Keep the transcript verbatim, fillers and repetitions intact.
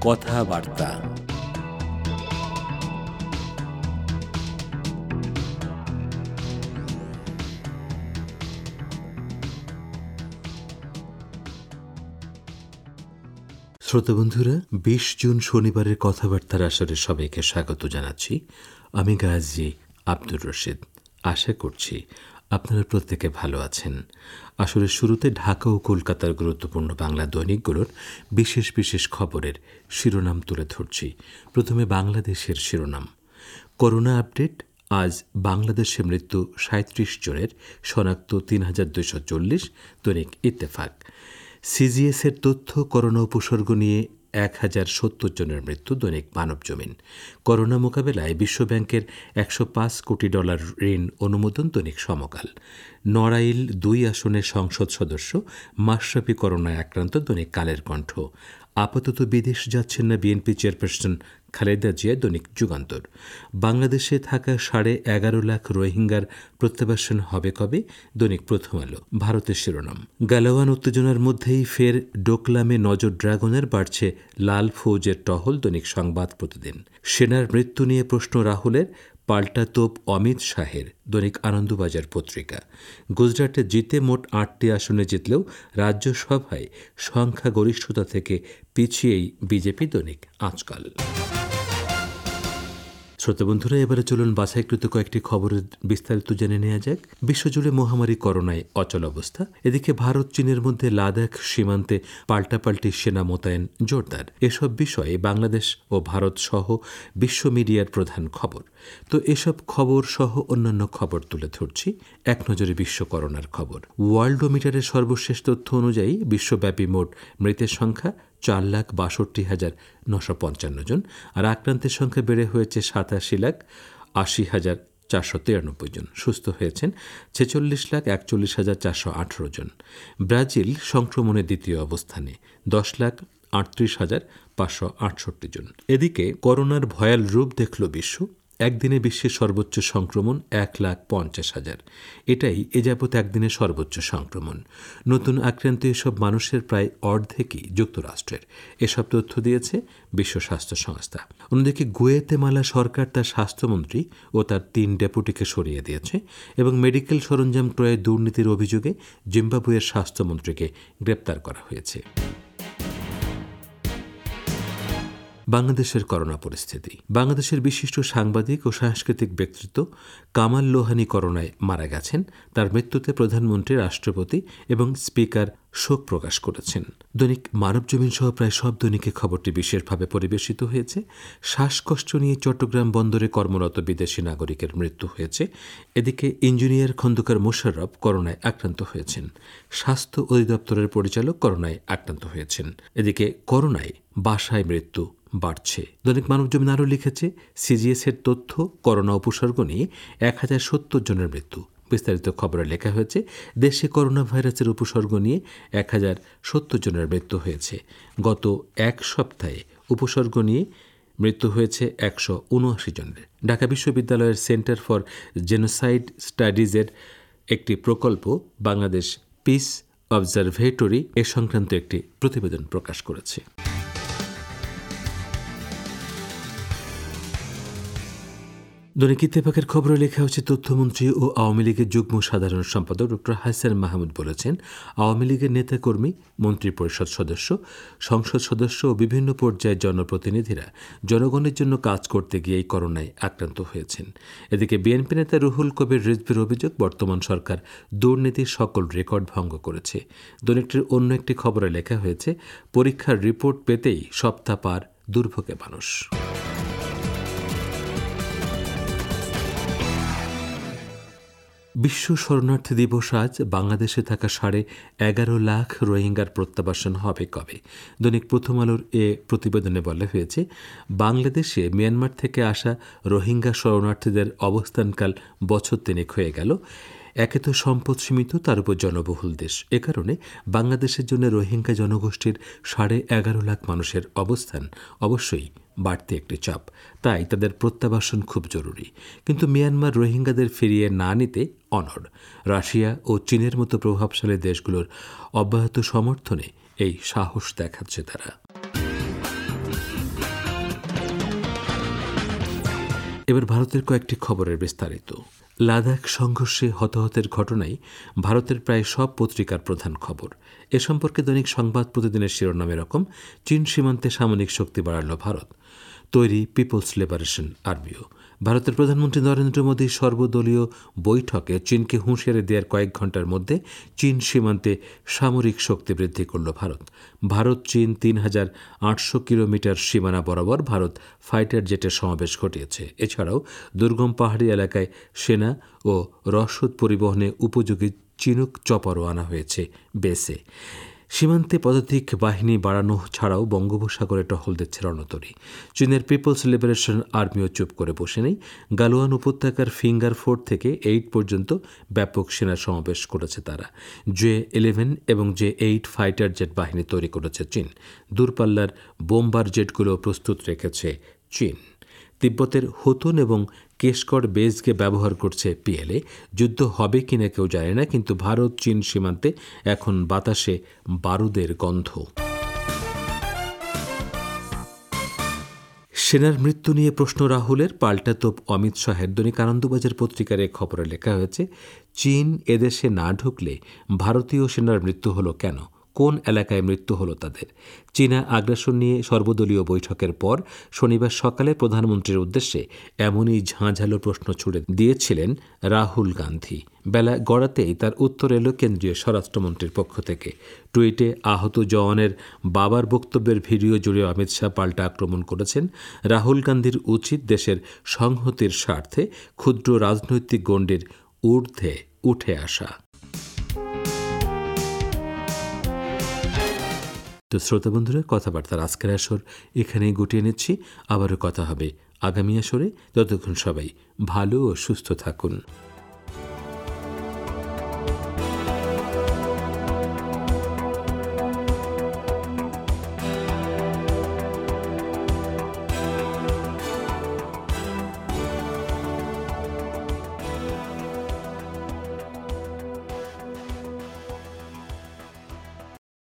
কথাবার্তা। শ্রোতাবন্ধুরা, বিশ জুন শনিবারের কথাবার্তার আসরে সবাইকে স্বাগত জানাচ্ছি। আমি গাজী আব্দুর রশিদ। আশা করছি আপনারা প্রত্যেকে ভালো আছেন। আসলে শুরুতে ঢাকা ও কলকাতার গুরুত্বপূর্ণ বাংলা দৈনিকগুলোর বিশেষ বিশেষ খবরের শিরোনাম তুলে ধরছি। প্রথমে বাংলাদেশের শিরোনাম। Corona update. আজ বাংলাদেশে মৃত্যু সাঁত্রিশ জনের, শনাক্ত তিন হাজার দুইশো চল্লিশ। দৈনিক ইত্তেফাক। সিজিএসের তথ্য, করোনা উপসর্গ নিয়ে এক হাজার সত্তর জনের মৃত্যু। দৈনিক মানবজমিন। করোনা মোকাবেলায় বিশ্বব্যাংকের একশো পাঁচ কোটি ডলার ঋণ অনুমোদন। দৈনিক সমকাল। নড়াইল দুই আসনের সংসদ সদস্য মাশরাফি করোনায় আক্রান্ত। দৈনিক কালের কণ্ঠ। আপাতত বিদেশ যাচ্ছেন না বিএনপি চেয়ারপারসন খালেদা জিয়া। দৈনিক যুগান্তর। বাংলাদেশে থাকা সাড়ে এগারো লাখ রোহিঙ্গার প্রত্যাবাসন হবে কবে? দৈনিক প্রথম আলো। ভারতের শিরোনাম। গালাওয়ান উত্তেজনার মধ্যেই ফের ডোকলামে নজর ড্রাগনের, বাড়ছে লাল ফৌজের টহল। দৈনিক সংবাদ প্রতিদিন। সেনার মৃত্যু নিয়ে প্রশ্ন রাহুলের, পাল্টা তোপ অমিত শাহের। দৈনিক আনন্দবাজার পত্রিকা। গুজরাটে জিতে মোট আটটি আসনে জিতলেও রাজ্যসভায় সংখ্যাগরিষ্ঠতা থেকে পিছিয়েই বিজেপি। দৈনিক আজকাল। শ্রোতাবন্ধুরা, এবারে চলুন বাছাইকৃত কয়েকটি খবরের বিস্তারিত জেনে নেওয়া যাক। বিশ্বজুড়ে মহামারী করোনায় অচল অবস্থা। এদিকে ভারত চীনের মধ্যে লাদাখ সীমান্তে পাল্টাপাল্টি সেনা মোতায়েন জোরদার। এসব বিষয়ে বাংলাদেশ ও ভারত সহ বিশ্ব মিডিয়ার প্রধান খবর। তো এসব খবর সহ অন্যান্য খবর তুলে ধরছি। এক নজরে বিশ্ব করোনার খবর। ওয়ার্ল্ডোমিটারের সর্বশেষ তথ্য অনুযায়ী বিশ্বব্যাপী মোট মৃতের সংখ্যা চার লাখ বাষট্টি হাজার নশো পঞ্চান্ন জন, আর আক্রান্তের সংখ্যা বেড়ে হয়েছে সাতাশি লাখ আশি হাজার চারশো তিরানব্বই জন। সুস্থ হয়েছেন ছেচল্লিশ লাখ একচল্লিশ হাজার চারশো আঠারো জন। ব্রাজিল সংক্রমণের দ্বিতীয় অবস্থানে, দশ লাখ আটত্রিশ হাজার পাঁচশো আটষট্টি জন। এদিকে করোনার ভয়াল রূপ দেখল বিশ্ব। একদিনে বিশ্বের সর্বোচ্চ সংক্রমণ এক লাখ পঞ্চাশ হাজার। এটাই এ যাবৎ একদিনে সর্বোচ্চ সংক্রমণ। নতুন আক্রান্ত এসব মানুষের প্রায় অর্ধেকই যুক্তরাষ্ট্রের। এসব তথ্য দিয়েছে বিশ্ব স্বাস্থ্য সংস্থা। অন্যদিকে গুয়েতেমালা সরকার তার স্বাস্থ্যমন্ত্রী ও তার তিন ডেপুটিকে সরিয়ে দিয়েছে এবং মেডিকেল সরঞ্জাম ক্রয়ে দুর্নীতির অভিযোগে জিম্বাবুয়ের স্বাস্থ্যমন্ত্রীকে গ্রেপ্তার করা হয়েছে। বাংলাদেশের করোনা পরিস্থিতি। বাংলাদেশের বিশিষ্ট সাংবাদিক ও সাংস্কৃতিক ব্যক্তিত্ব কামাল লোহানী করোনায় মারা গেছেন। তার মৃত্যুতে প্রধানমন্ত্রী, রাষ্ট্রপতি এবং স্পিকার শোক প্রকাশ করেছেন। দৈনিক মানবজমিন সহ প্রায় সব দৈনিকে খবরটি বিশেষভাবে পরিবেশিত হয়েছে। শ্বাসকষ্ট নিয়ে চট্টগ্রাম বন্দরে কর্মরত বিদেশি নাগরিকের মৃত্যু হয়েছে। এদিকে ইঞ্জিনিয়ার খন্দকার মোশাররফ করোনায় আক্রান্ত হয়েছেন। স্বাস্থ্য অধিদপ্তরের পরিচালক করোনায় আক্রান্ত হয়েছেন। এদিকে করোনায় বাসায় মৃত্যু বাড়ছে। দৈনিক মানবজমিন আরও লিখেছে, সিজিএসের তথ্য, করোনা উপসর্গ নিয়ে এক হাজার সত্তর জনের মৃত্যু। বিস্তারিত খবরে লেখা হয়েছে, দেশে করোনা ভাইরাসের উপসর্গ নিয়ে এক হাজার সত্তর জনের মৃত্যু হয়েছে। গত এক সপ্তাহে উপসর্গ নিয়ে মৃত্যু হয়েছে একশো উনআশি জনের। ঢাকা বিশ্ববিদ্যালয়ের সেন্টার ফর জেনোসাইড স্টাডিজের একটি প্রকল্প বাংলাদেশ পিস অবজারভেটরি এ সংক্রান্ত একটি প্রতিবেদন প্রকাশ করেছে। দৈনিক ইত্তেফাকের খবরে লেখা হচ্ছে, তথ্যমন্ত্রী ও আওয়ামী লীগের যুগ্ম সাধারণ সম্পাদক ডক্টর হাসান মাহমুদ বলেছেন, আওয়ামী লীগের নেতাকর্মী, মন্ত্রী পরিষদ সদস্য, সংসদ সদস্য ও বিভিন্ন পর্যায়ের জনপ্রতিনিধিরা জনগণের জন্য কাজ করতে গিয়ে এই করোনায় আক্রান্ত হয়েছেন। এদিকে বিএনপি নেতা রুহুল কবির রিজভীর অভিযোগ, বর্তমান সরকার দুর্নীতির সকল রেকর্ড ভঙ্গ করেছে। দৈনিকটির অন্য একটি খবরে লেখা হয়েছে, পরীক্ষার রিপোর্ট পেতেই সপ্তাহ পার দুর্ভোগে মানুষ। বিশ্ব শরণার্থী দিবস আজ। বাংলাদেশে থাকা সাড়ে এগারো লাখ রোহিঙ্গার প্রত্যাবাসন হবে কবে? দৈনিক প্রথম আলোর এ প্রতিবেদনে বলা হয়েছে, বাংলাদেশে মিয়ানমার থেকে আসা রোহিঙ্গা শরণার্থীদের অবস্থানকাল বছর তিনেক হয়ে গেল। একে তো সম্পদ সীমিত, তার উপর জনবহুল দেশ। এ কারণে বাংলাদেশের জন্য রোহিঙ্গা জনগোষ্ঠীর সাড়ে এগারো লাখ মানুষের অবস্থান অবশ্যই বাড়তি একটি চাপ। তাই তাদের প্রত্যাবাসন খুব জরুরি। কিন্তু মিয়ানমার রোহিঙ্গাদের ফিরিয়ে না নিতে অনড়। রাশিয়া ও চীনের মতো প্রভাবশালী দেশগুলোর অব্যাহত সমর্থনে এই সাহস দেখাচ্ছে তারা। এবার ভারতের কয়েকটি খবরের বিস্তারিত। লাদাখ সংঘর্ষে হতাহতের ঘটনায় ভারতের প্রায় সব পত্রিকার প্রধান খবর। এ সম্পর্কে দৈনিক সংবাদ প্রতিদিনের শিরোনাম এরকম: চীন সীমান্তে সামরিক শক্তি বাড়াল ভারত, তৈরি পিপলস লিবারেশন আর্মিও। ভারতের প্রধানমন্ত্রী নরেন্দ্র মোদী সর্বদলীয় বৈঠকে চীনকে হুঁশিয়ারি দেওয়ার কয়েক ঘণ্টার মধ্যে চীন সীমান্তে সামরিক শক্তি বৃদ্ধি করল ভারত। ভারত চীন তিন হাজার আটশো কিলোমিটার সীমানা বরাবর ভারত ফাইটার জেটের সমাবেশ ঘটিয়েছে। এছাড়াও দুর্গম পাহাড়ি এলাকায় সেনা ও রসদ পরিবহনে উপযোগী চিনুক চপারও আনা হয়েছে বেসে। সীমান্তে পদাতিক বাহিনী বাড়ানো ছাড়াও বঙ্গোপসাগরে টহল দিচ্ছে রণতরী। চীনের পিপলস লিবারেশন আর্মিও চুপ করে বসে নেই। গালোয়ান উপত্যকার ফিঙ্গার ফোর্ট থেকে এইট পর্যন্ত ব্যাপক সেনা সমাবেশ করেছে তারা। জে ইলেভেন এবং জে এইট ফাইটার জেট বাহিনী তৈরি করেছে চীন। দূরপাল্লার বোম্বার জেটগুলো প্রস্তুত রেখেছে চীন। তিব্বতের হোতন এবং কেশকড় বেসকে ব্যবহার করছে পিএলএ। যুদ্ধ হবে কিনা কেউ জানে না, কিন্তু ভারত চীন সীমান্তে এখন বাতাসে বারুদের গন্ধ। সেনার মৃত্যু নিয়ে প্রশ্ন রাহুলের, পাল্টা তোপ অমিত শাহের। দৈনিক আনন্দবাজার পত্রিকার এক খবরে লেখা হয়েছে, চীন এদেশে না ঢুকলে ভারতীয় সেনার মৃত্যু হলো কেন, কোন এলাকায় মৃত্যু হলো তাদের। চীনা আগ্রাসন নিয়ে সর্বদলীয় বৈঠকের পর শনিবার সকালে প্রধানমন্ত্রীর উদ্দেশ্যে এমনই ঝাঁঝালো প্রশ্ন ছুড়ে দিয়েছিলেন রাহুল গান্ধী। বেলা গড়াতেই তার উত্তর এলো কেন্দ্রীয় স্বরাষ্ট্রমন্ত্রীর পক্ষ থেকে। টুইটে আহত জওয়ানের বাবার বক্তব্যের ভিডিও জুড়ে অমিত শাহ পাল্টা আক্রমণ করেছেন। রাহুল গান্ধীর উচিত দেশের সংহতির স্বার্থে ক্ষুদ্র রাজনৈতিক গণ্ডির ঊর্ধ্বে উঠে আসা। তো শ্রোতা বন্ধুরা, কথাবার্তার আজকের আসর এখানেই গুটিয়ে নিচ্ছি। আবারও কথা হবে আগামী আসরে। ততক্ষণ সবাই ভালো ও সুস্থ থাকুন।